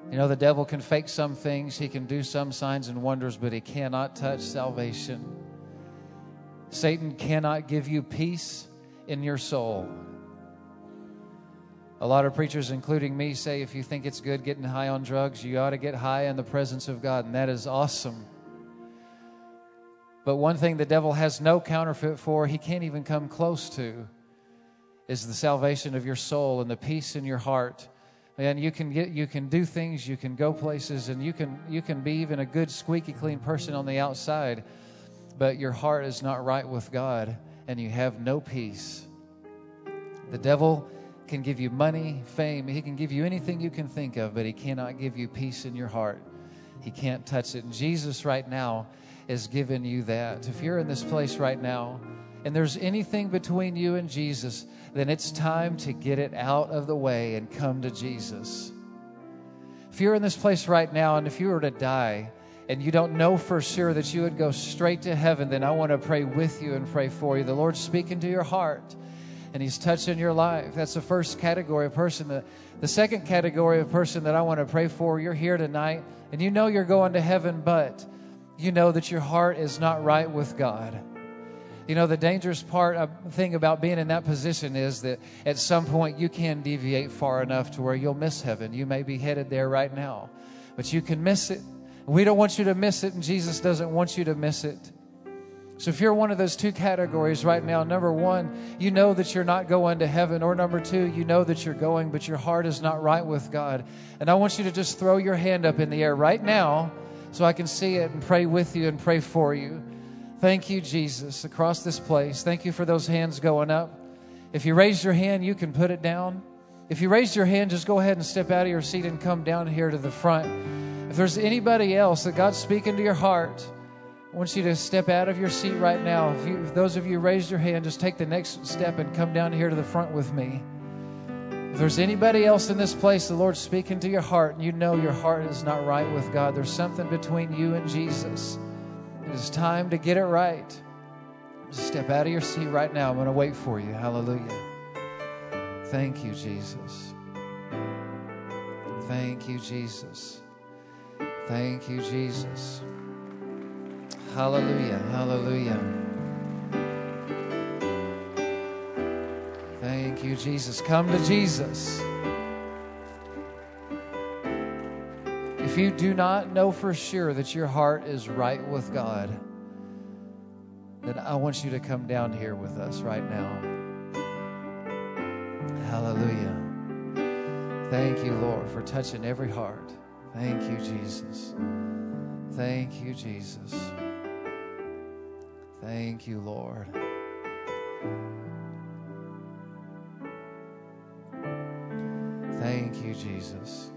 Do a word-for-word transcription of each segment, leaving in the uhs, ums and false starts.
You know, the devil can fake some things. He can do some signs and wonders, but he cannot touch salvation. Satan cannot give you peace in your soul. A lot of preachers, including me, say if you think it's good getting high on drugs, you ought to get high in the presence of God, and that is awesome. But one thing the devil has no counterfeit for, he can't even come close to, is the salvation of your soul and the peace in your heart. Man, you can get, you can do things, you can go places, and you can you can be even a good, squeaky clean person on the outside, but your heart is not right with God, and you have no peace. The devil can give you money, fame. He can give you anything you can think of, but he cannot give you peace in your heart. He can't touch it. And Jesus right now is giving you that. If you're in this place right now and there's anything between you and Jesus, then it's time to get it out of the way and come to Jesus. If you're in this place right now and if you were to die and you don't know for sure that you would go straight to heaven, then I want to pray with you and pray for you. The Lord's speaking to your heart, and He's touching your life. That's the first category of person. The, the second category of person that I want to pray for, you're here tonight, and you know you're going to heaven, but you know that your heart is not right with God. You know, the dangerous part of, thing about being in that position is that at some point you can deviate far enough to where you'll miss heaven. You may be headed there right now, but you can miss it. We don't want you to miss it, and Jesus doesn't want you to miss it. So if you're one of those two categories right now, number one, you know that you're not going to heaven, or number two, you know that you're going, but your heart is not right with God. And I want you to just throw your hand up in the air right now so I can see it and pray with you and pray for you. Thank you, Jesus, across this place. Thank you for those hands going up. If you raised your hand, you can put it down. If you raised your hand, just go ahead and step out of your seat and come down here to the front. If there's anybody else that God's speaking to your heart, I want you to step out of your seat right now. If, you, if those of you raised your hand, just take the next step and come down here to the front with me. If there's anybody else in this place, the Lord's speaking to your heart, and you know your heart is not right with God. There's something between you and Jesus. It is time to get it right. Just step out of your seat right now. I'm going to wait for you. Hallelujah. Thank you, Jesus. Thank you, Jesus. Thank you, Jesus. Hallelujah. Hallelujah. Thank you, Jesus. Come to Jesus. If you do not know for sure that your heart is right with God, then I want you to come down here with us right now. Hallelujah. Thank you, Lord, for touching every heart. Thank you, Jesus. Thank you, Jesus. Thank you, Lord. Thank you, Jesus.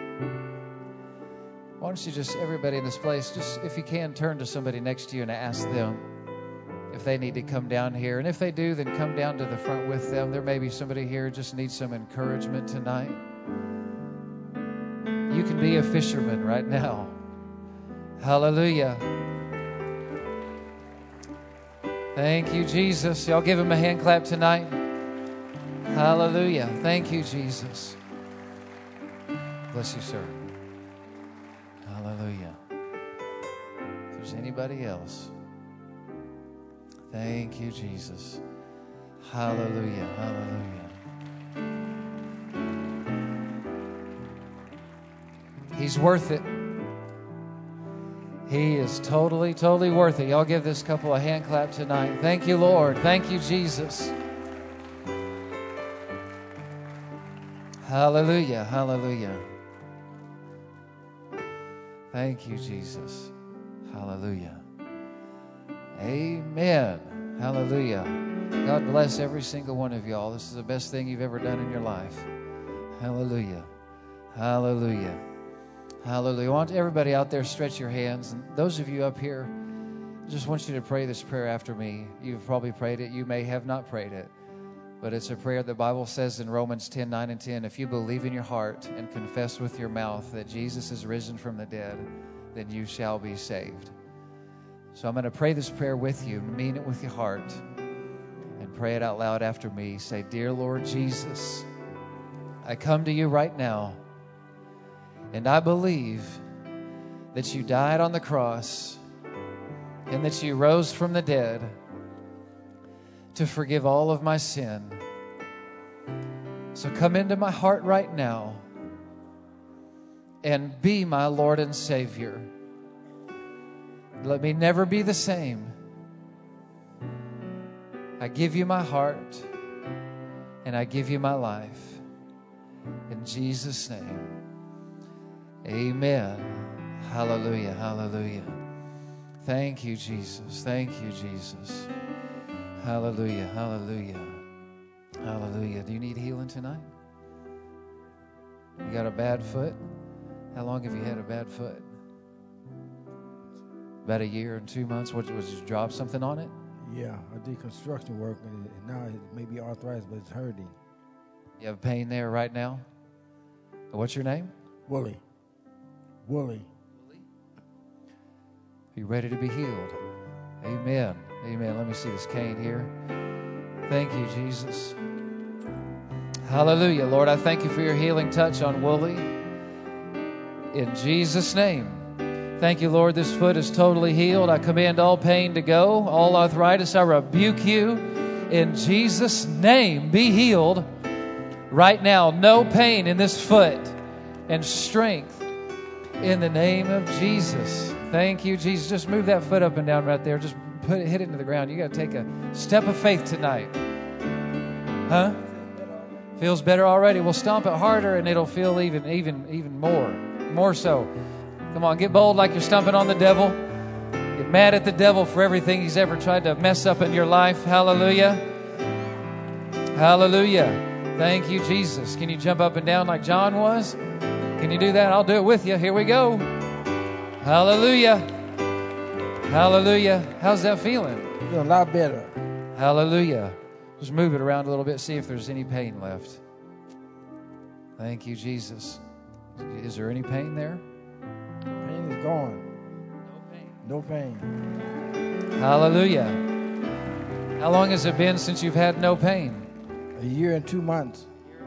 Why don't you just, everybody in this place, just if you can, turn to somebody next to you and ask them if they need to come down here. And if they do, then come down to the front with them. There may be somebody here who just needs some encouragement tonight. You can be a fisherman right now. Hallelujah. Thank you, Jesus. Y'all give him a hand clap tonight. Hallelujah. Thank you, Jesus. Bless you, sir. Hallelujah. If there's anybody else, thank you, Jesus. Hallelujah. Hallelujah. He's worth it. He is totally, totally worth it. Y'all give this couple a hand clap tonight. Thank you, Lord. Thank you, Jesus. Hallelujah. Hallelujah. Thank you, Jesus. Hallelujah. Amen. Hallelujah. God bless every single one of y'all. This is the best thing you've ever done in your life. Hallelujah. Hallelujah. Hallelujah. I want everybody out there, stretch your hands. And those of you up here, I just want you to pray this prayer after me. You've probably prayed it. You may have not prayed it. But it's a prayer the Bible says in Romans ten, nine and ten, if you believe in your heart and confess with your mouth that Jesus is risen from the dead, then you shall be saved. So I'm going to pray this prayer with you. Mean it with your heart. And pray it out loud after me. Say, Dear Lord Jesus, I come to you right now. And I believe that you died on the cross and that you rose from the dead to forgive all of my sin. So come into my heart right now and be my Lord and Savior. Let me never be the same. I give you my heart and I give you my life. In Jesus' name, amen. Hallelujah, hallelujah. Thank you, Jesus. Thank you, Jesus. Hallelujah, hallelujah, hallelujah. Do you need healing tonight? You got a bad foot? How long have you had a bad foot? About a year and two months. What, was you drop something on it? Yeah, I did construction work, and now it may be arthritis, but it's hurting. You have pain there right now? What's your name? Wooly. Wooly. Are you ready to be healed? Amen. Amen. Let me see this cane here. Thank you, Jesus. Hallelujah. Lord, I thank you for your healing touch on Wooly. In Jesus' name. Thank you, Lord. This foot is totally healed. I command all pain to go. All arthritis, I rebuke you. In Jesus' name, be healed. Right now, no pain in this foot and strength in the name of Jesus. Thank you, Jesus. Just move that foot up and down right there. Just put it, hit it into the ground. You got to take a step of faith tonight. Huh? Feels better already. We'll stomp it harder and it'll feel even, even, even more, more so. Come on, get bold like you're stomping on the devil. Get mad at the devil for everything he's ever tried to mess up in your life. Hallelujah. Hallelujah. Thank you, Jesus. Can you jump up and down like John was? Can you do that? I'll do it with you. Here we go. Hallelujah. Hallelujah. How's that feeling? Feel a lot better. Hallelujah. Just move it around a little bit. See if there's any pain left. Thank you, Jesus. Is there any pain there? Pain is gone. No pain. No pain. Hallelujah. How long has it been since you've had no pain? A year and two months.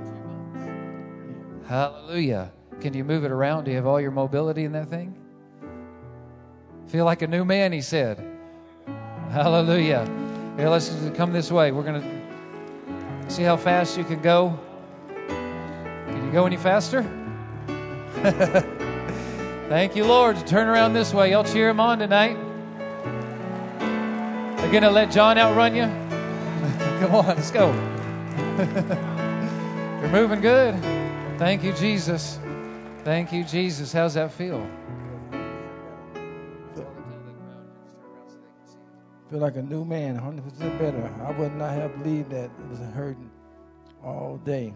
Hallelujah. Can you move it around? Do you have all your mobility in that thing? Feel like a new man, he said. Hallelujah. Yeah, let's come this way. We're going to see how fast you can go. Can you go any faster? Thank you, Lord. Turn around this way. Y'all cheer him on tonight. They're going to let John outrun you? Come on, let's go. You're moving good. Thank you, Jesus. Thank you, Jesus. How's that feel? Feel like a new man, one hundred percent better. I would not have believed that it was hurting all day.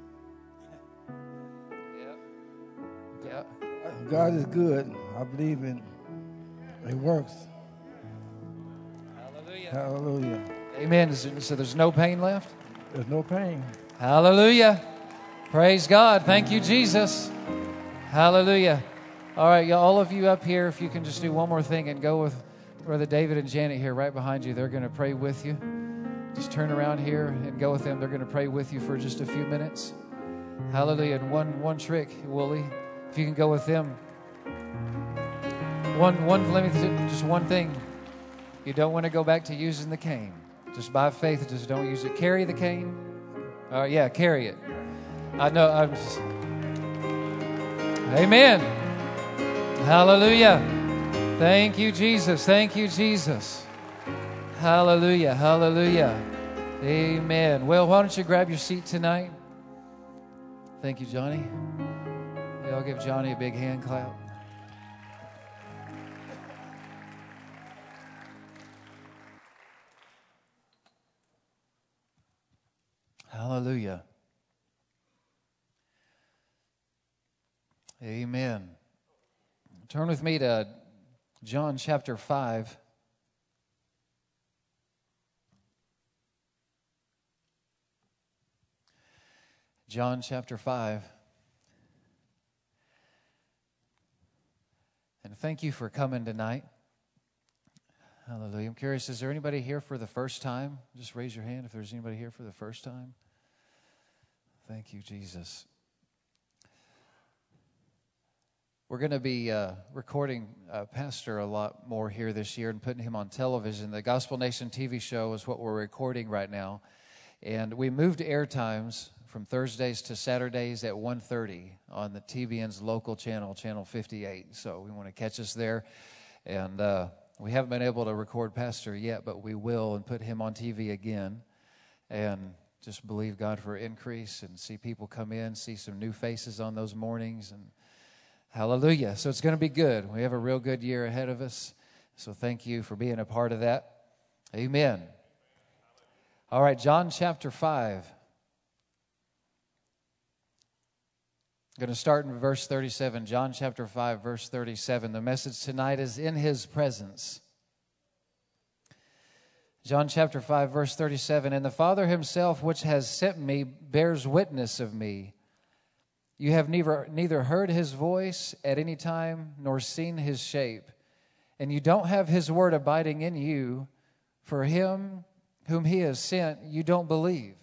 Yep. Yep. God is good. I believe in it works. Hallelujah. Hallelujah. Amen. So there's no pain left? There's no pain. Hallelujah. Praise God. Thank you, Jesus. Hallelujah. All right, y'all, all of you up here, if you can just do one more thing and go with Brother David and Janet here right behind you. They're going to pray with you. Just turn around here and go with them. They're going to pray with you for just a few minutes. Hallelujah. And one one trick, Wooly, if you can go with them. One one let me just one thing. You don't want to go back to using the cane. Just by faith, just don't use it. Carry the cane. Uh, yeah, carry it. I know. I'm just, amen. Hallelujah. Thank you, Jesus. Thank you, Jesus. Hallelujah. Hallelujah. Amen. Well, why don't you grab your seat tonight? Thank you, Johnny. Y'all give Johnny a big hand clap. Hallelujah. Amen. Turn with me to John chapter five. John chapter five. And thank you for coming tonight. Hallelujah. I'm curious, is there anybody here for the first time? Just raise your hand if there's anybody here for the first time. Thank you, Jesus. We're going to be uh, recording uh, Pastor a lot more here this year and putting him on television. The Gospel Nation T V show is what we're recording right now. And we moved air times from Thursdays to Saturdays at one thirty on the T V N's local channel, Channel fifty-eight. So we want to catch us there. And uh, we haven't been able to record Pastor yet, but we will and put him on T V again. And just believe God for increase and see people come in, see some new faces on those mornings. And hallelujah. So it's going to be good. We have a real good year ahead of us. So thank you for being a part of that. Amen. All right, John chapter five. I'm going to start in verse thirty-seven. John chapter five, verse thirty-seven. The message tonight is in His presence. John chapter five, verse thirty-seven. And the Father Himself, which has sent me, bears witness of me. You have neither, neither heard His voice at any time, nor seen His shape. And you don't have His word abiding in you. For Him whom He has sent, you don't believe.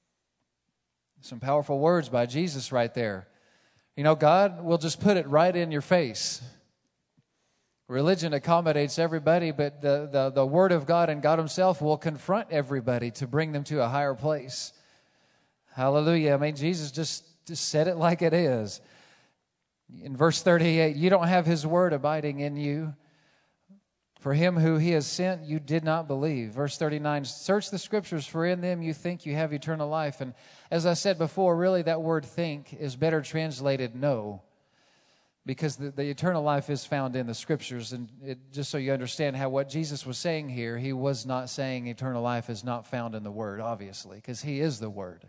Some powerful words by Jesus right there. You know, God will just put it right in your face. Religion accommodates everybody, but the, the, the Word of God and God Himself will confront everybody to bring them to a higher place. Hallelujah. I mean, Jesus just, just said it like it is. In verse thirty-eight, you don't have His Word abiding in you. For Him who He has sent, you did not believe. Verse thirty-nine, search the Scriptures, for in them you think you have eternal life. And as I said before, really that word think is better translated know. Because the, the eternal life is found in the Scriptures. And it, just so you understand how what Jesus was saying here, He was not saying eternal life is not found in the Word, obviously, because He is the Word.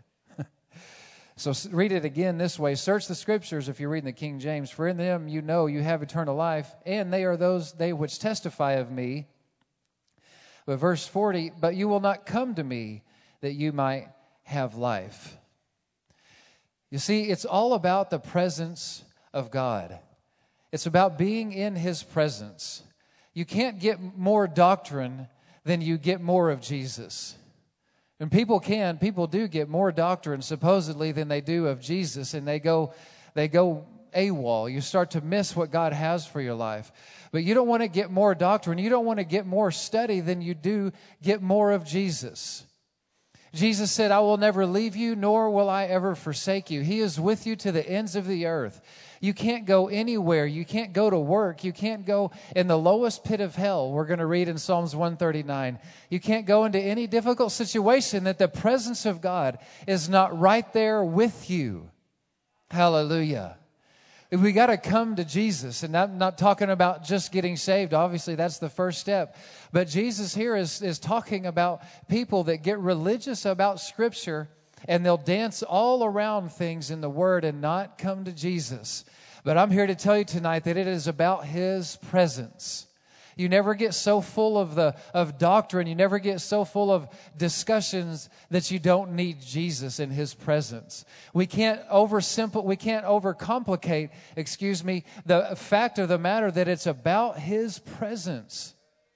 So read it again this way. Search the Scriptures if you're reading the King James. For in them you know you have eternal life, and they are those they which testify of me. But verse forty, but you will not come to me that you might have life. You see, it's all about the presence of God. It's about being in His presence. You can't get more doctrine than you get more of Jesus. And people can, people do get more doctrine supposedly than they do of Jesus, and they go, they go AWOL. You start to miss what God has for your life. But you don't want to get more doctrine. You don't want to get more study than you do get more of Jesus. Jesus said, I will never leave you, nor will I ever forsake you. He is with you to the ends of the earth. You can't go anywhere. You can't go to work. You can't go in the lowest pit of hell. We're going to read in Psalms one thirty-nine. You can't go into any difficult situation that the presence of God is not right there with you. Hallelujah. We got to come to Jesus, and I'm not talking about just getting saved. Obviously, that's the first step. But Jesus here is, is talking about people that get religious about Scripture, and they'll dance all around things in the Word and not come to Jesus. But I'm here to tell you tonight that it is about His presence. You never get so full of the of doctrine, you never get so full of discussions that you don't need Jesus in His presence. We can't oversimple, we can't overcomplicate, excuse me, the fact of the matter that it's about His presence.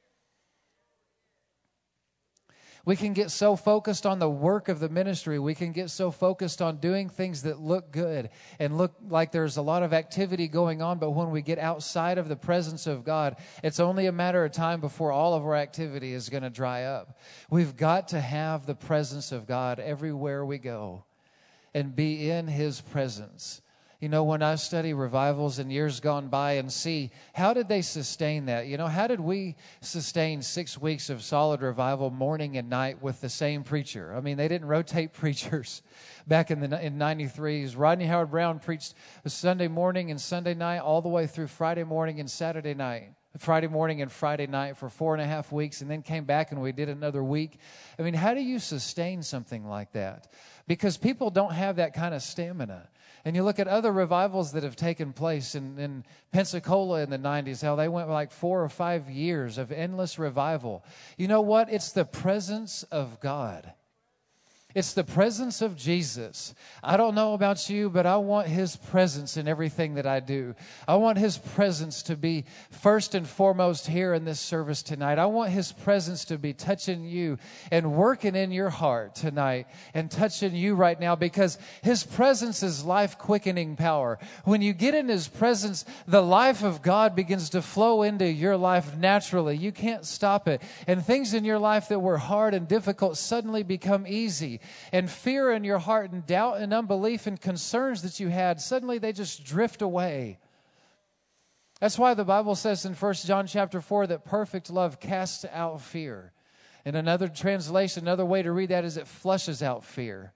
We can get so focused on the work of the ministry. We can get so focused on doing things that look good and look like there's a lot of activity going on. But when we get outside of the presence of God, it's only a matter of time before all of our activity is going to dry up. We've got to have the presence of God everywhere we go and be in His presence. You know, when I study revivals in years gone by and see how did they sustain that? You know, how did we sustain six weeks of solid revival morning and night with the same preacher? I mean, they didn't rotate preachers back in the in ninety-threes. Rodney Howard Brown preached Sunday morning and Sunday night all the way through Friday morning and Saturday night. Friday morning and Friday night for four and a half weeks, and then came back and we did another week. I mean, how do you sustain something like that? Because people don't have that kind of stamina. And you look at other revivals that have taken place in, in Pensacola in the nineties, how they went like four or five years of endless revival. You know what? It's the presence of God. It's the presence of Jesus. I don't know about you, but I want His presence in everything that I do. I want His presence to be first and foremost here in this service tonight. I want His presence to be touching you and working in your heart tonight and touching you right now, because His presence is life-quickening power. When you get in His presence, the life of God begins to flow into your life naturally. You can't stop it. And things in your life that were hard and difficult suddenly become easy. And fear in your heart and doubt and unbelief and concerns that you had, suddenly they just drift away. That's why the Bible says in First John chapter four that perfect love casts out fear. In another translation, another way to read that is it flushes out fear.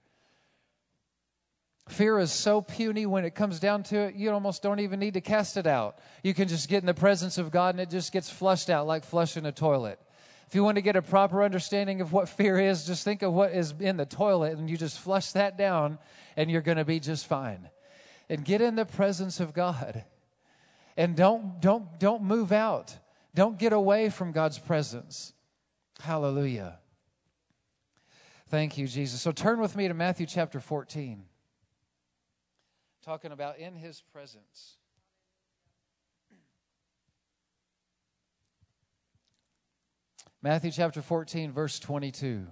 Fear is so puny when it comes down to it, you almost don't even need to cast it out. You can just get in the presence of God and it just gets flushed out like flushing a toilet. If you want to get a proper understanding of what fear is, just think of what is in the toilet and you just flush that down and you're going to be just fine. And get in the presence of God. And don't, don't, don't move out. Don't get away from God's presence. Hallelujah. Thank you, Jesus. So turn with me to Matthew chapter fourteen. Talking about in His presence. Matthew chapter fourteen, verse twenty-two.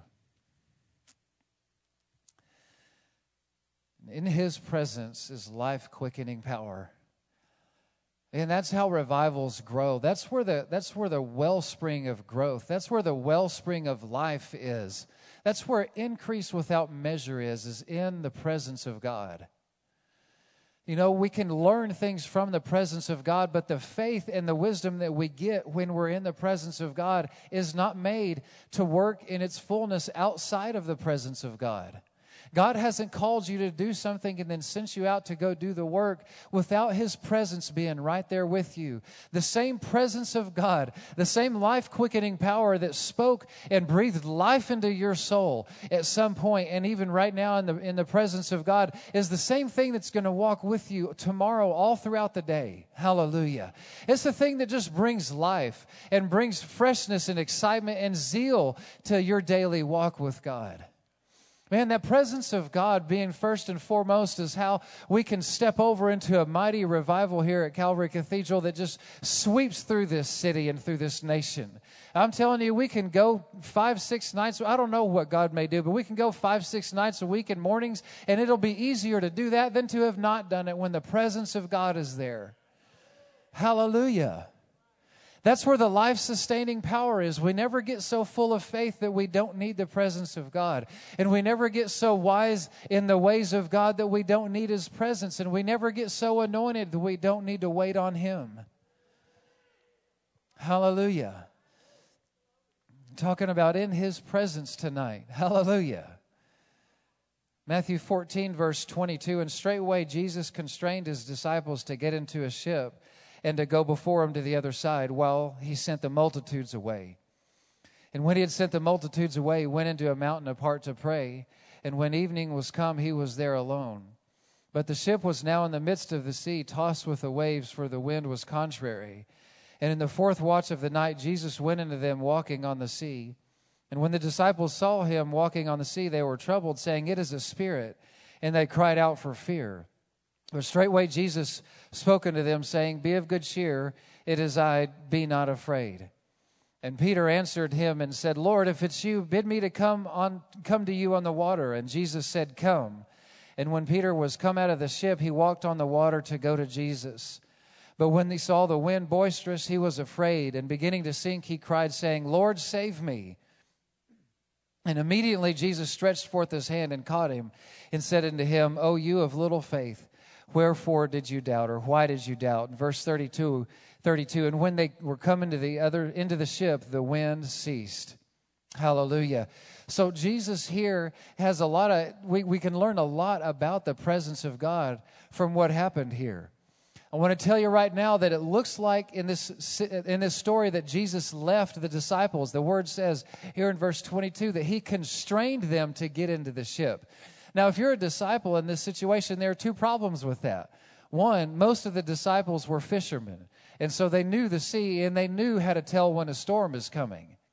In His presence is life-quickening power. And that's how revivals grow. That's where the that's where the wellspring of growth, that's where the wellspring of life is. That's where increase without measure is, is in the presence of God. You know, we can learn things from the presence of God, but the faith and the wisdom that we get when we're in the presence of God is not made to work in its fullness outside of the presence of God. God hasn't called you to do something and then sent you out to go do the work without His presence being right there with you. The same presence of God, the same life-quickening power that spoke and breathed life into your soul at some point, and even right now in the, in the presence of God, is the same thing that's going to walk with you tomorrow all throughout the day. Hallelujah. It's the thing that just brings life and brings freshness and excitement and zeal to your daily walk with God. Man, that presence of God being first and foremost is how we can step over into a mighty revival here at Calvary Cathedral that just sweeps through this city and through this nation. I'm telling you, we can go five, six nights. I don't know what God may do, but we can go five, six nights a week in mornings, and it'll be easier to do that than to have not done it when the presence of God is there. Hallelujah. That's where the life-sustaining power is. We never get so full of faith that we don't need the presence of God. And we never get so wise in the ways of God that we don't need His presence. And we never get so anointed that we don't need to wait on Him. Hallelujah. I'm talking about in His presence tonight. Hallelujah. Matthew fourteen, verse twenty-two, and straightway Jesus constrained His disciples to get into a ship and to go before Him to the other side while He sent the multitudes away. And when He had sent the multitudes away, He went into a mountain apart to pray. And when evening was come, He was there alone. But the ship was now in the midst of the sea, tossed with the waves, for the wind was contrary. And in the fourth watch of the night, Jesus went into them walking on the sea. And when the disciples saw Him walking on the sea, they were troubled, saying, "It is a spirit." And they cried out for fear. But straightway Jesus spoke unto them, saying, "Be of good cheer, it is I, be not afraid." And Peter answered Him and said, "Lord, if it's you, bid me to come on, come to you on the water." And Jesus said, "Come." And when Peter was come out of the ship, he walked on the water to go to Jesus. But when he saw the wind boisterous, he was afraid, and beginning to sink, he cried, saying, "Lord, save me." And immediately Jesus stretched forth His hand and caught him, and said unto him, "O you of little faith, wherefore did you doubt?" Or why did you doubt? Verse thirty-two, thirty-two. And when they were come into the other into the ship, the wind ceased. Hallelujah. So Jesus here has a lot of, we, we can learn a lot about the presence of God from what happened here. I want to tell you right now that it looks like in this in this story that Jesus left the disciples. The word says here in verse twenty-two that He constrained them to get into the ship. Now, if you're a disciple in this situation, there are two problems with that. One, most of the disciples were fishermen, and so they knew the sea, and they knew how to tell when a storm is coming.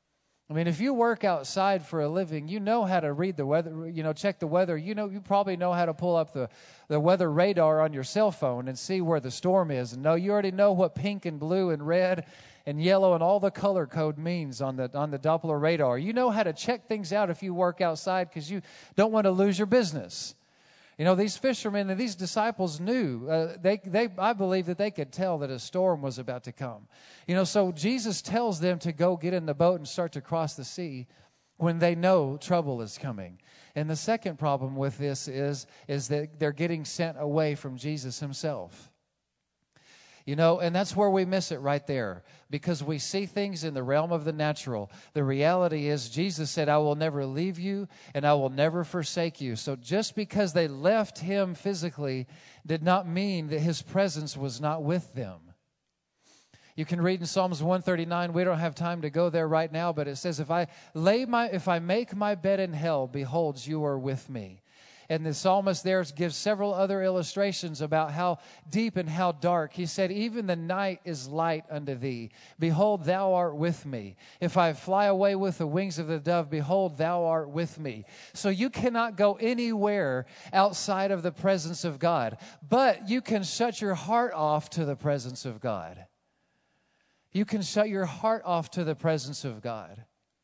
I mean, if you work outside for a living, you know how to read the weather, you know, check the weather. You know, you probably know how to pull up the, the weather radar on your cell phone and see where the storm is. And no, you already know what pink and blue and red and yellow and all the color code means on the on the Doppler radar. You know how to check things out if you work outside because you don't want to lose your business. You know, these fishermen and these disciples knew, uh, they, they, I believe that they could tell that a storm was about to come. You know, so Jesus tells them to go get in the boat and start to cross the sea when they know trouble is coming. And the second problem with this is, is that they're getting sent away from Jesus himself. You know, and that's where we miss it right there, because we see things in the realm of the natural. The reality is Jesus said, I will never leave you and I will never forsake you. So just because they left him physically did not mean that his presence was not with them. You can read in Psalms one thirty-nine. We don't have time to go there right now, but it says, if I lay my, if I make my bed in hell, behold, you are with me. And the psalmist there gives several other illustrations about how deep and how dark. He said, even the night is light unto thee. Behold, thou art with me. If I fly away with the wings of the dove, behold, thou art with me. So you cannot go anywhere outside of the presence of God. But you can shut your heart off to the presence of God. You can shut your heart off to the presence of God.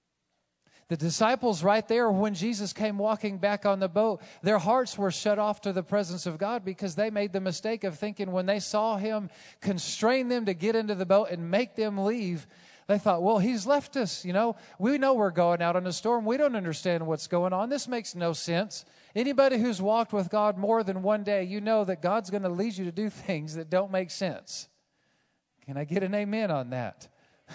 The disciples right there, when Jesus came walking back on the boat, their hearts were shut off to the presence of God because they made the mistake of thinking when they saw him constrain them to get into the boat and make them leave, they thought, well, he's left us. You know, we know we're going out on a storm. We don't understand what's going on. This makes no sense. Anybody who's walked with God more than one day, you know that God's going to lead you to do things that don't make sense. Can I get an amen on that?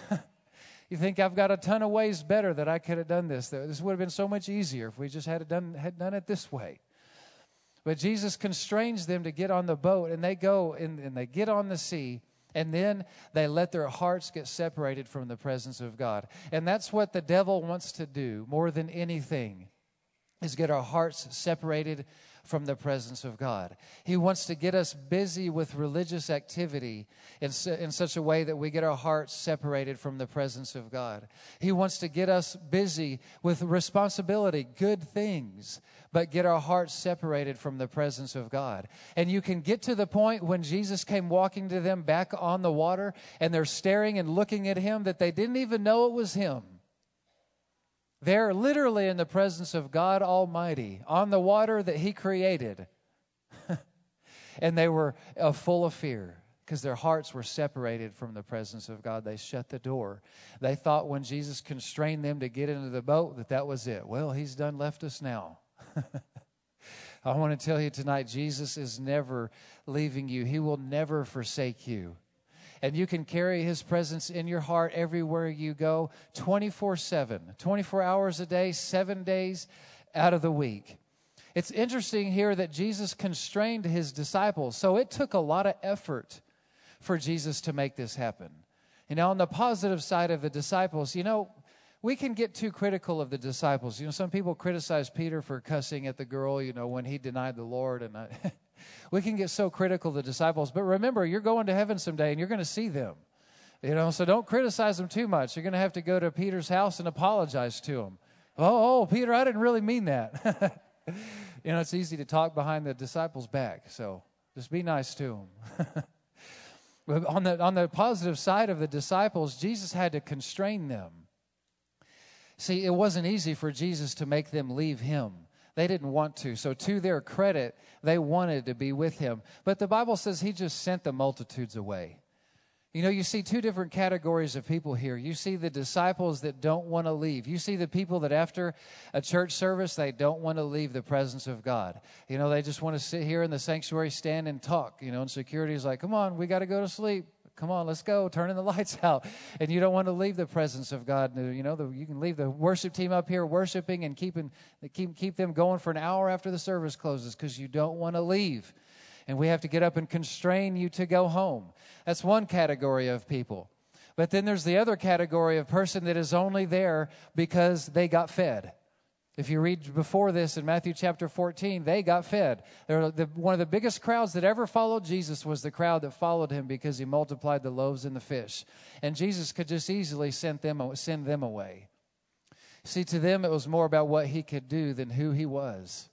You think I've got a ton of ways better that I could have done this. This would have been so much easier if we just had done had done it this way. But Jesus constrains them to get on the boat, and they go and, and they get on the sea, and then they let their hearts get separated from the presence of God. And that's what the devil wants to do more than anything, is get our hearts separated from the presence of God. He wants to get us busy with religious activity in, in such a way that we get our hearts separated from the presence of God. He wants to get us busy with responsibility, good things, but get our hearts separated from the presence of God. And you can get to the point when Jesus came walking to them back on the water, and they're staring and looking at him that they didn't even know it was him. They're literally in the presence of God Almighty on the water that he created. And they were uh, full of fear because their hearts were separated from the presence of God. They shut the door. They thought when Jesus constrained them to get into the boat that that was it. Well, he's done left us now. I want to tell you tonight, Jesus is never leaving you. He will never forsake you. And you can carry his presence in your heart everywhere you go, twenty-four seven, twenty-four hours a day, seven days out of the week. It's interesting here that Jesus constrained his disciples. So it took a lot of effort for Jesus to make this happen. You know, on the positive side of the disciples, you know, we can get too critical of the disciples. You know, some people criticize Peter for cussing at the girl, you know, when he denied the Lord. And I, we can get so critical of the disciples. But remember, you're going to heaven someday and you're going to see them. You know, so don't criticize them too much. You're going to have to go to Peter's house and apologize to him. Oh, oh Peter, I didn't really mean that. You know, it's easy to talk behind the disciples' back. So just be nice to them. But on the, on the positive side of the disciples, Jesus had to constrain them. See, it wasn't easy for Jesus to make them leave him. They didn't want to. So to their credit, they wanted to be with him. But the Bible says he just sent the multitudes away. You know, you see two different categories of people here. You see the disciples that don't want to leave. You see the people that after a church service, they don't want to leave the presence of God. You know, they just want to sit here in the sanctuary, stand and talk. You know, and security's like, come on, we got to go to sleep. Come on, let's go. Turning the lights out. And you don't want to leave the presence of God. You know, the, you can leave the worship team up here worshiping and keeping, keep, keep them going for an hour after the service closes because you don't want to leave. And we have to get up and constrain you to go home. That's one category of people. But then there's the other category of person that is only there because they got fed. If you read before this in Matthew chapter fourteen, they got fed. They're the, one of the biggest crowds that ever followed Jesus was the crowd that followed him because he multiplied the loaves and the fish. And Jesus could just easily send them, send them away. See, to them it was more about what he could do than who he was.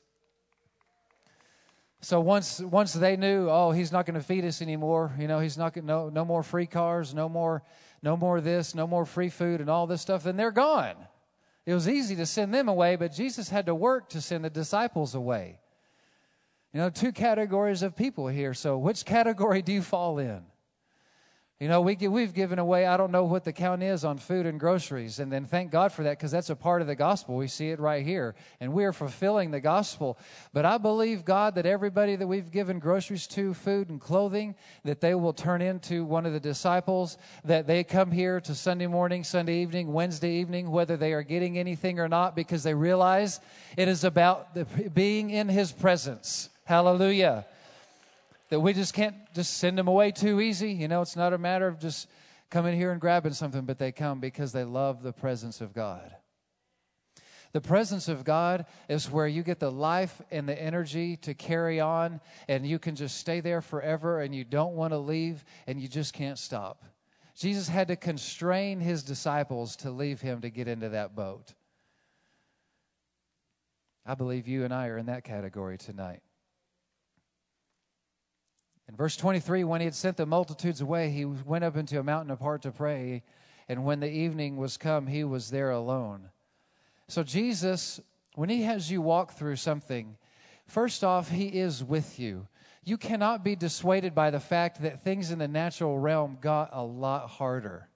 So once once they knew, oh, he's not going to feed us anymore, you know, he's not going no no more free cars, no more no more this, no more free food and all this stuff, then they're gone. It was easy to send them away, but Jesus had to work to send the disciples away. You know, two categories of people here. So which category do you fall in? You know, we, we've given away, I don't know what the count is on food and groceries. And then thank God for that, because that's a part of the gospel. We see it right here. And we are fulfilling the gospel. But I believe, God, that everybody that we've given groceries to, food and clothing, that they will turn into one of the disciples, that they come here to Sunday morning, Sunday evening, Wednesday evening, whether they are getting anything or not, because they realize it is about the, being in His presence. Hallelujah. That we just can't just send them away too easy. You know, it's not a matter of just coming here and grabbing something, but they come because they love the presence of God. The presence of God is where you get the life and the energy to carry on, and you can just stay there forever, and you don't want to leave, and you just can't stop. Jesus had to constrain His disciples to leave Him to get into that boat. I believe you and I are in that category tonight. In verse twenty-three, when He had sent the multitudes away, He went up into a mountain apart to pray. And when the evening was come, He was there alone. So Jesus, when He has you walk through something, first off, He is with you. You cannot be dissuaded by the fact that things in the natural realm got a lot harder.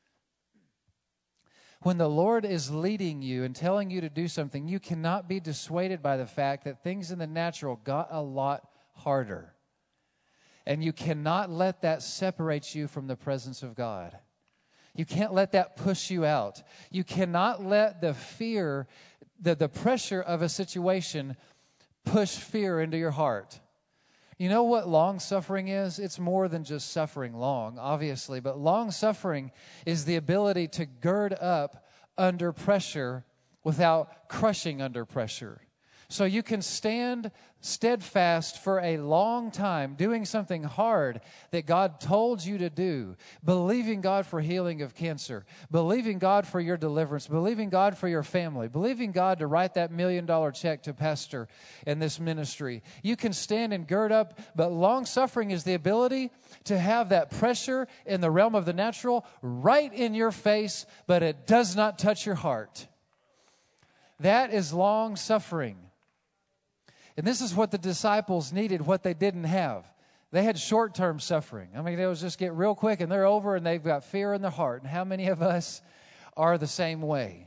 When the Lord is leading you and telling you to do something, you cannot be dissuaded by the fact that things in the natural got a lot harder. And you cannot let that separate you from the presence of God. You can't let that push you out. You cannot let the fear, the, the pressure of a situation push fear into your heart. You know what long suffering is? It's more than just suffering long, obviously. But long suffering is the ability to gird up under pressure without crushing under pressure. So you can stand steadfast for a long time doing something hard that God told you to do, believing God for healing of cancer, believing God for your deliverance, believing God for your family, believing God to write that million dollar check to pastor in this ministry. You can stand and gird up, but long suffering is the ability to have that pressure in the realm of the natural right in your face, but it does not touch your heart. That is long suffering. And this is what the disciples needed, what they didn't have. They had short-term suffering. I mean, it was just get real quick and they're over and they've got fear in their heart. And how many of us are the same way?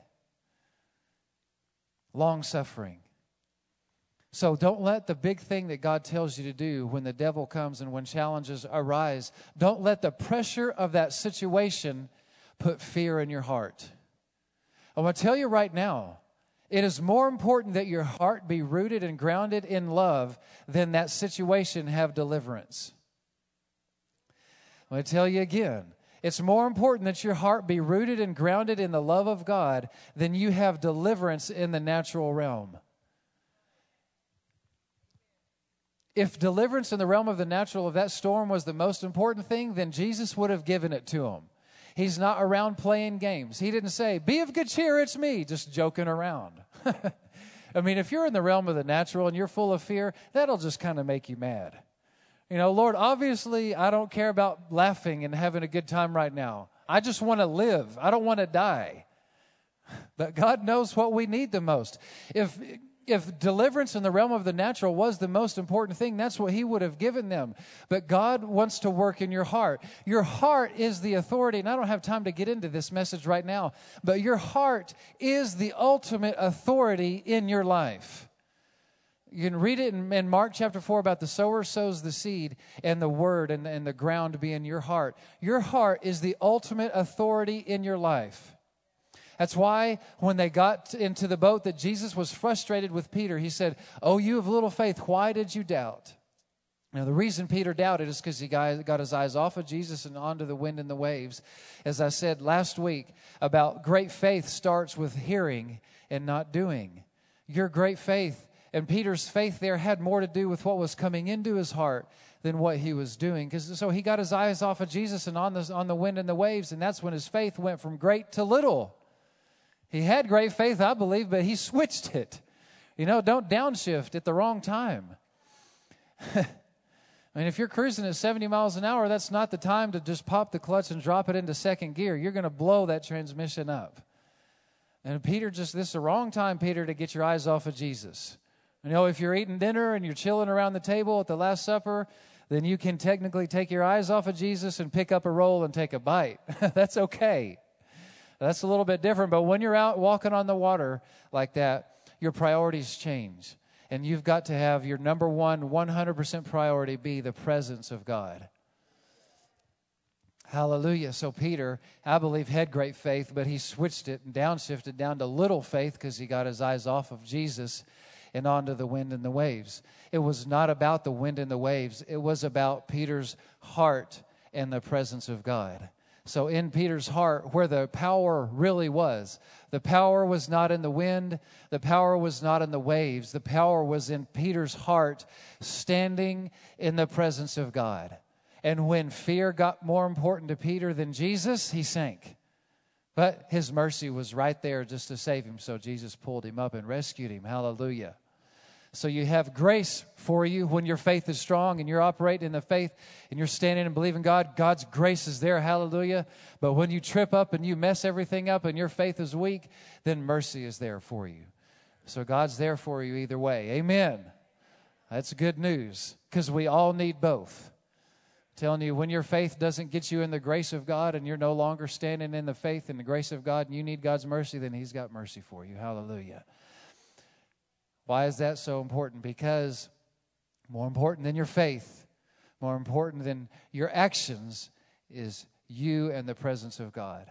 Long suffering. So don't let the big thing that God tells you to do when the devil comes and when challenges arise, don't let the pressure of that situation put fear in your heart. I want to tell you right now, it is more important that your heart be rooted and grounded in love than that situation have deliverance. I'm going to tell you again. It's more important that your heart be rooted and grounded in the love of God than you have deliverance in the natural realm. If deliverance in the realm of the natural of that storm was the most important thing, then Jesus would have given it to him. He's not around playing games. He didn't say, be of good cheer, it's me, just joking around. I mean, if you're in the realm of the natural and you're full of fear, that'll just kind of make you mad. You know, Lord, obviously I don't care about laughing and having a good time right now. I just want to live. I don't want to die. But God knows what we need the most. If If deliverance in the realm of the natural was the most important thing, that's what He would have given them. But God wants to work in your heart. Your heart is the authority, and I don't have time to get into this message right now, but your heart is the ultimate authority in your life. You can read it in, in Mark chapter four about the sower sows the seed and the word and, and the ground being your heart. Your heart is the ultimate authority in your life. That's why when they got into the boat that Jesus was frustrated with Peter, He said, oh, you of little faith, why did you doubt? Now, the reason Peter doubted is because he got his eyes off of Jesus and onto the wind and the waves. As I said last week about great faith starts with hearing and not doing. Your great faith and Peter's faith there had more to do with what was coming into his heart than what he was doing. Because so he got his eyes off of Jesus and on the, on the wind and the waves, and that's when his faith went from great to little. He had great faith, I believe, but he switched it. You know, don't downshift at the wrong time. I mean, if you're cruising at seventy miles an hour, that's not the time to just pop the clutch and drop it into second gear. You're going to blow that transmission up. And Peter just, this is the wrong time, Peter, to get your eyes off of Jesus. You know, if you're eating dinner and you're chilling around the table at the Last Supper, then you can technically take your eyes off of Jesus and pick up a roll and take a bite. That's okay. That's a little bit different. But when you're out walking on the water like that, your priorities change. And you've got to have your number one, one hundred percent priority be the presence of God. Hallelujah. So Peter, I believe, had great faith, but he switched it and downshifted down to little faith because he got his eyes off of Jesus and onto the wind and the waves. It was not about the wind and the waves. It was about Peter's heart and the presence of God. So in Peter's heart, where the power really was, the power was not in the wind, the power was not in the waves, the power was in Peter's heart, standing in the presence of God. And when fear got more important to Peter than Jesus, he sank. But his mercy was right there just to save him, so Jesus pulled him up and rescued him. Hallelujah. So you have grace for you when your faith is strong and you're operating in the faith and you're standing and believing God. God's grace is there. Hallelujah. But when you trip up and you mess everything up and your faith is weak, then mercy is there for you. So God's there for you either way. Amen. That's good news because we all need both. I'm telling you, when your faith doesn't get you in the grace of God and you're no longer standing in the faith and the grace of God and you need God's mercy, then He's got mercy for you. Hallelujah. Why is that so important? Because more important than your faith, more important than your actions is you and the presence of God.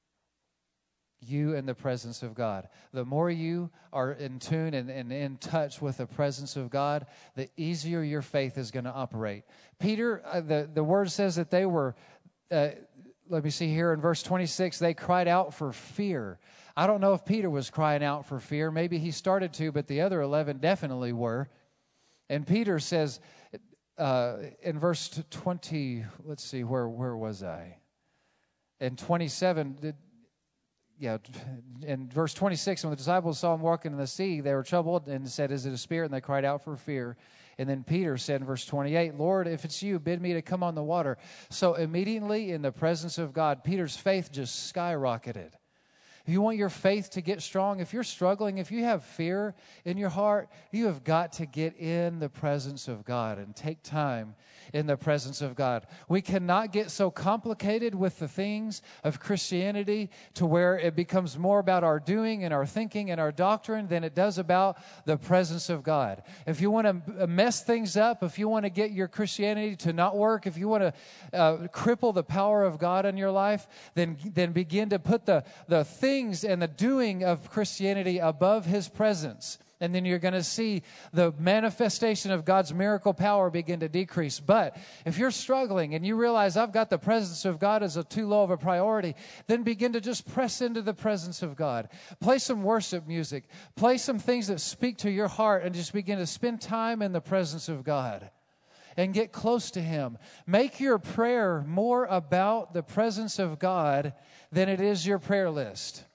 You and the presence of God. The more you are in tune and, and in touch with the presence of God, the easier your faith is going to operate. Peter, uh, the, the word says that they were, uh, let me see here in verse twenty-six, they cried out for fear. I don't know if Peter was crying out for fear. Maybe he started to, but the other eleven definitely were. And Peter says uh, in verse twenty, let's see, where where was I? In twenty-seven, did, yeah, in verse twenty-six, when the disciples saw him walking in the sea, they were troubled and said, "Is it a spirit?" And they cried out for fear. And then Peter said in verse twenty-eight, "Lord, if it's you, bid me to come on the water." So immediately in the presence of God, Peter's faith just skyrocketed. If you want your faith to get strong, if you're struggling, if you have fear in your heart, you have got to get in the presence of God and take time in the presence of God. We cannot get so complicated with the things of Christianity to where it becomes more about our doing and our thinking and our doctrine than it does about the presence of God. If you want to mess things up, if you want to get your Christianity to not work, if you want to uh, cripple the power of God in your life, then, then begin to put the, the things and the doing of Christianity above His presence. And then you're going to see the manifestation of God's miracle power begin to decrease. But if you're struggling and you realize I've got the presence of God as a too low of a priority, then begin to just press into the presence of God. Play some worship music. Play some things that speak to your heart and just begin to spend time in the presence of God and get close to Him. Make your prayer more about the presence of God than it is your prayer list.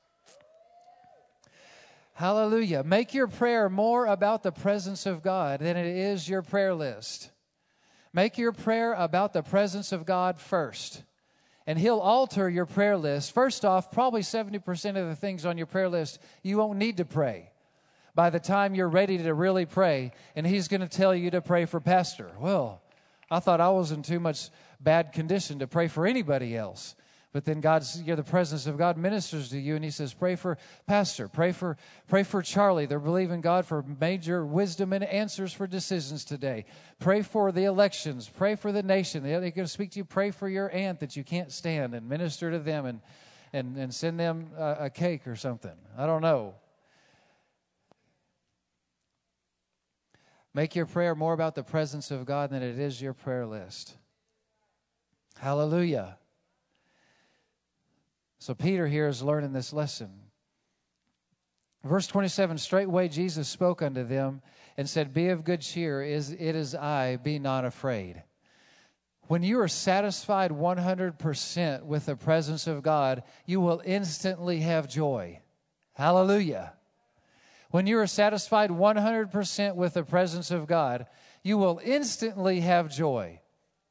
Hallelujah. Make your prayer more about the presence of God than it is your prayer list. Make your prayer about the presence of God first. And He'll alter your prayer list. First off, probably seventy percent of the things on your prayer list, you won't need to pray. By the time you're ready to really pray, and He's going to tell you to pray for Pastor. Well, I thought I was in too much bad condition to pray for anybody else. But then God's, you're the presence of God ministers to you, and He says, pray for Pastor, pray for pray for Charlie. They're believing God for major wisdom and answers for decisions today. Pray for the elections. Pray for the nation. They're going to speak to you. Pray for your aunt that you can't stand and minister to them and, and, and send them a, a cake or something. I don't know. Make your prayer more about the presence of God than it is your prayer list. Hallelujah. So Peter here is learning this lesson. Verse twenty-seven, straightway Jesus spoke unto them and said, be of good cheer, it is I, be not afraid. When you are satisfied one hundred percent with the presence of God, you will instantly have joy. Hallelujah. When you are satisfied one hundred percent with the presence of God, you will instantly have joy.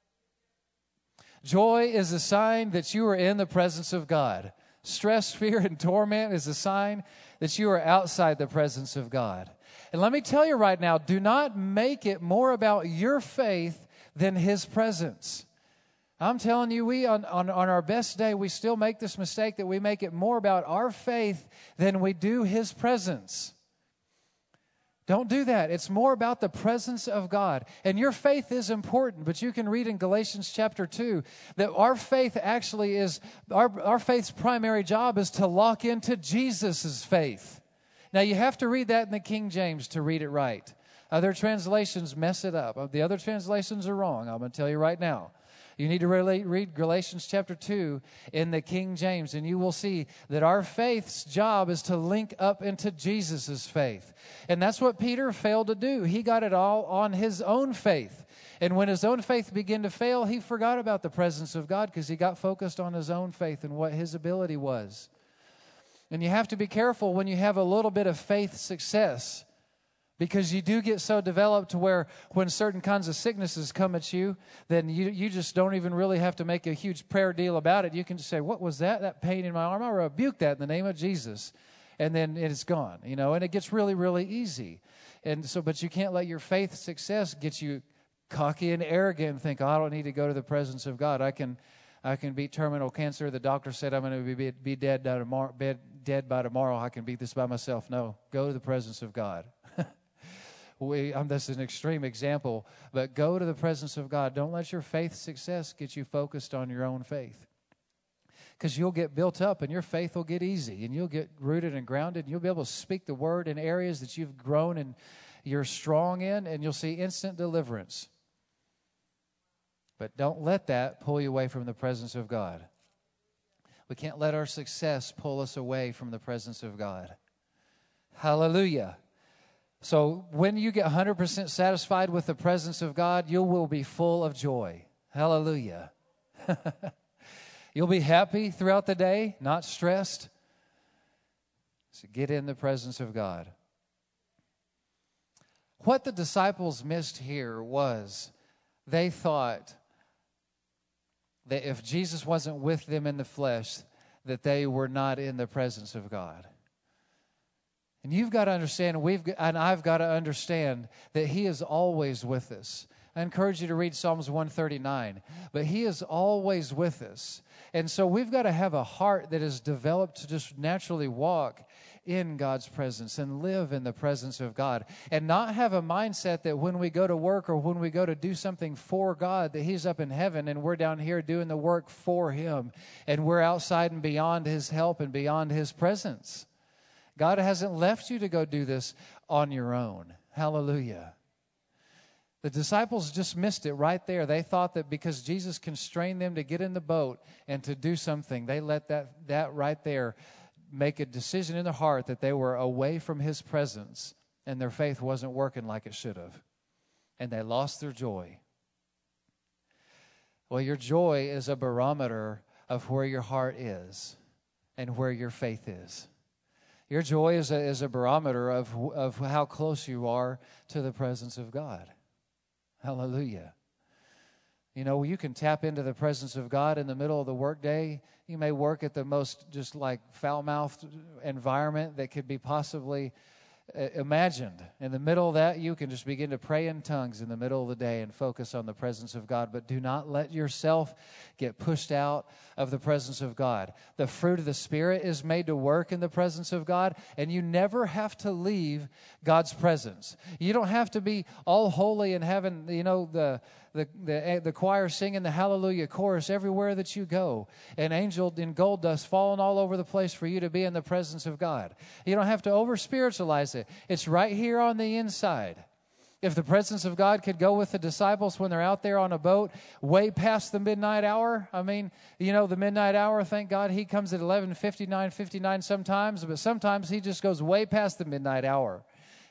Joy is a sign that you are in the presence of God. Stress, fear, and torment is a sign that you are outside the presence of God. And let me tell you right now, do not make it more about your faith than His presence. I'm telling you, we on, on, on our best day, we still make this mistake that we make it more about our faith than we do His presence. Don't do that. It's more about the presence of God. And your faith is important, but you can read in Galatians chapter two that our faith actually is, our, our faith's primary job is to lock into Jesus' faith. Now, you have to read that in the King James to read it right. Other translations mess it up. The other translations are wrong. I'm going to tell you right now. You need to really read Galatians chapter two in the King James, and you will see that our faith's job is to link up into Jesus' faith. And that's what Peter failed to do. He got it all on his own faith. And when his own faith began to fail, he forgot about the presence of God because he got focused on his own faith and what his ability was. And you have to be careful when you have a little bit of faith success, because you do get so developed to where when certain kinds of sicknesses come at you, then you, you just don't even really have to make a huge prayer deal about it. You can just say, what was that? That pain in my arm? I rebuke that in the name of Jesus. And then it's gone, you know, and it gets really, really easy. And so, but you can't let your faith success get you cocky and arrogant and think, oh, I don't need to go to the presence of God. I can I can beat terminal cancer. The doctor said I'm going to be, be dead, by tomorrow, dead by tomorrow. I can beat this by myself. No, go to the presence of God. We, um, this is an extreme example, but go to the presence of God. Don't let your faith success get you focused on your own faith, because you'll get built up and your faith will get easy and you'll get rooted and grounded and you'll be able to speak the word in areas that you've grown and you're strong in, and you'll see instant deliverance. But don't let that pull you away from the presence of God. We can't let our success pull us away from the presence of God. Hallelujah. So when you get one hundred percent satisfied with the presence of God, you will be full of joy. Hallelujah. You'll be happy throughout the day, not stressed. So get in the presence of God. What the disciples missed here was they thought that if Jesus wasn't with them in the flesh, that they were not in the presence of God. And you've got to understand, we've got, and I've got to understand that He is always with us. I encourage you to read Psalms one thirty-nine. But He is always with us. And so we've got to have a heart that is developed to just naturally walk in God's presence and live in the presence of God, and not have a mindset that when we go to work or when we go to do something for God, that He's up in heaven and we're down here doing the work for Him, and we're outside and beyond His help and beyond His presence. God hasn't left you to go do this on your own. Hallelujah. The disciples just missed it right there. They thought that because Jesus constrained them to get in the boat and to do something, they let that, that right there make a decision in their heart that they were away from His presence, and their faith wasn't working like it should have. And they lost their joy. Well, your joy is a barometer of where your heart is and where your faith is. Your joy is a, is a barometer of, of how close you are to the presence of God. Hallelujah. You know, you can tap into the presence of God in the middle of the workday. You may work at the most just like foul-mouthed environment that could be possibly imagined. In the middle of that, you can just begin to pray in tongues in the middle of the day and focus on the presence of God. But do not let yourself get pushed out of the presence of God. The fruit of the Spirit is made to work in the presence of God, and you never have to leave God's presence. You don't have to be all holy and having, you know, the the the, the choir singing the Hallelujah chorus everywhere that you go, and angel in gold dust falling all over the place for you to be in the presence of God. You don't have to over-spiritualize it. It's right here on the inside. If the presence of God could go with the disciples when they're out there on a boat way past the midnight hour, I mean, you know, the midnight hour, thank God He comes at eleven fifty-nine, fifty-nine sometimes, but sometimes He just goes way past the midnight hour.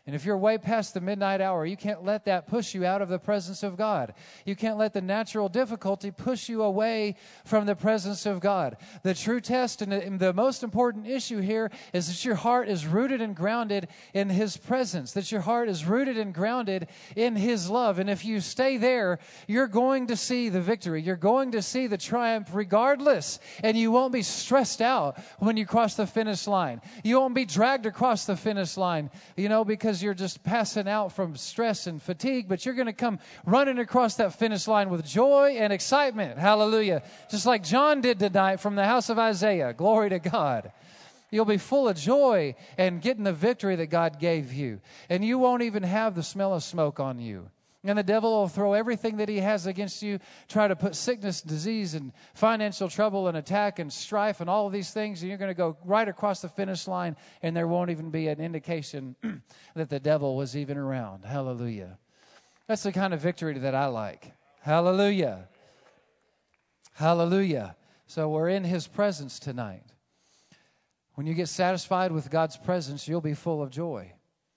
And if you're way past the midnight hour, you can't let that push you out of the presence of God. You can't let the natural difficulty push you away from the presence of God. The true test and the, the most important issue here is that your heart is rooted and grounded in His presence, that your heart is rooted and grounded in His love. And if you stay there, you're going to see the victory. You're going to see the triumph regardless. And you won't be stressed out when you cross the finish line. You won't be dragged across the finish line, you know, because you're just passing out from stress and fatigue, but you're going to come running across that finish line with joy and excitement. Hallelujah. Just like John did tonight from the house of Isaiah. Glory to God. You'll be full of joy and getting the victory that God gave you. And you won't even have the smell of smoke on you. And the devil will throw everything that he has against you, try to put sickness, disease, and financial trouble and attack and strife and all of these things, and you're going to go right across the finish line, and there won't even be an indication that the devil was even around. Hallelujah. That's the kind of victory that I like. Hallelujah. Hallelujah. So we're in His presence tonight. When you get satisfied with God's presence, you'll be full of joy.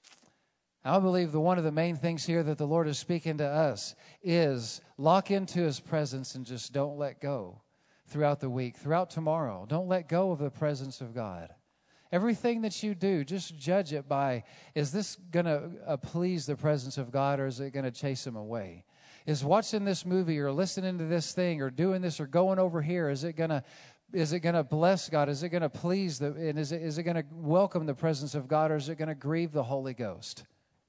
I believe that one of the main things here that the Lord is speaking to us is lock into His presence and just don't let go throughout the week, throughout tomorrow. Don't let go of the presence of God. Everything that you do, just judge it by, is this going to uh, please the presence of God, or is it going to chase Him away? Is watching this movie or listening to this thing or doing this or going over here, is it going to Is it going to bless God? Is it going to please the, and is it, is it going to welcome the presence of God, or is it going to grieve the Holy Ghost?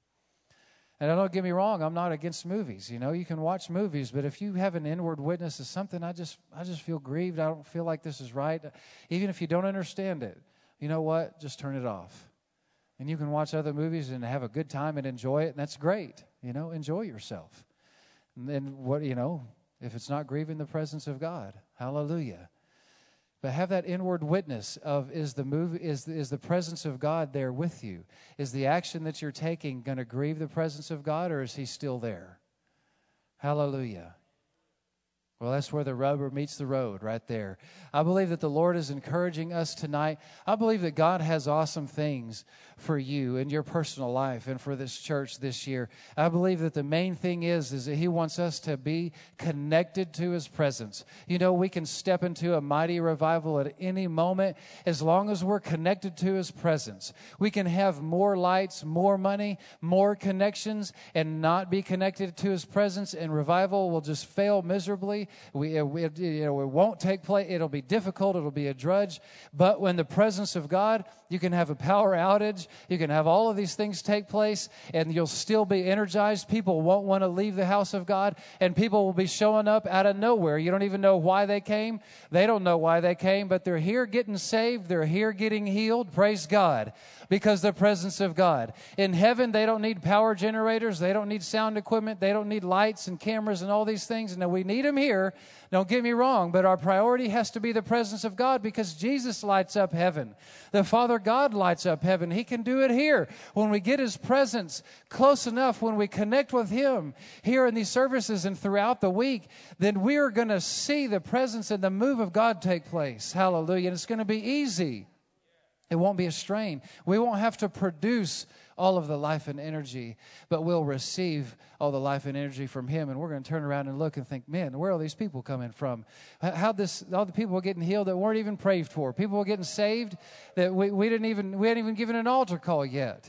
And don't get me wrong, I'm not against movies. You know, you can watch movies, but if you have an inward witness of something, I just I just feel grieved. I don't feel like this is right. Even if you don't understand it, you know what? Just turn it off. And you can watch other movies and have a good time and enjoy it, and that's great. You know, enjoy yourself. And then what, you know, if it's not grieving the presence of God, hallelujah. But have that inward witness of, is the move, is, is the presence of God there with you? Is the action that you're taking going to grieve the presence of God, or is He still there? Hallelujah. Well, that's where the rubber meets the road, right there. I believe that the Lord is encouraging us tonight. I believe that God has awesome things for you in your personal life and for this church this year. I believe that the main thing is, is that He wants us to be connected to His presence. You know, we can step into a mighty revival at any moment as long as we're connected to His presence. We can have more lights, more money, more connections, and not be connected to His presence, and revival will just fail miserably. We, it, you know, it won't take place. It'll be difficult. It'll be a drudge. But when the presence of God, you can have a power outage. You can have all of these things take place, and you'll still be energized. People won't want to leave the house of God, and people will be showing up out of nowhere. You don't even know why they came. They don't know why they came, but they're here getting saved. They're here getting healed. Praise God, because the presence of God. In heaven, they don't need power generators. They don't need sound equipment. They don't need lights and cameras and all these things. And we need them here. Don't get me wrong, but our priority has to be the presence of God, because Jesus lights up heaven. The Father God lights up heaven. He can do it here. When we get His presence close enough, when we connect with Him here in these services and throughout the week, then we are going to see the presence and the move of God take place. Hallelujah. And it's going to be easy. It won't be a strain. We won't have to produce all of the life and energy, but we'll receive all the life and energy from Him. And we're going to turn around and look and think, man, where are these people coming from? How this, all the people were getting healed that weren't even prayed for. People were getting saved that we, we didn't even, we hadn't even given an altar call yet.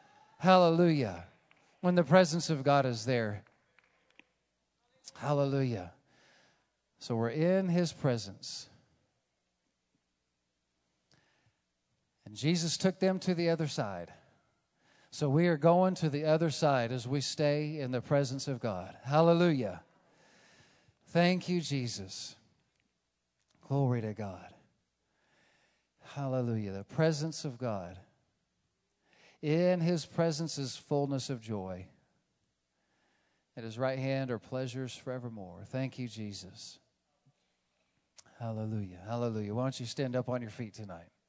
Hallelujah. When the presence of God is there. Hallelujah. So we're in His presence. And Jesus took them to the other side. So we are going to the other side as we stay in the presence of God. Hallelujah. Thank you, Jesus. Glory to God. Hallelujah. The presence of God. In His presence is fullness of joy. At His right hand are pleasures forevermore. Thank you, Jesus. Hallelujah. Hallelujah. Why don't you stand up on your feet tonight?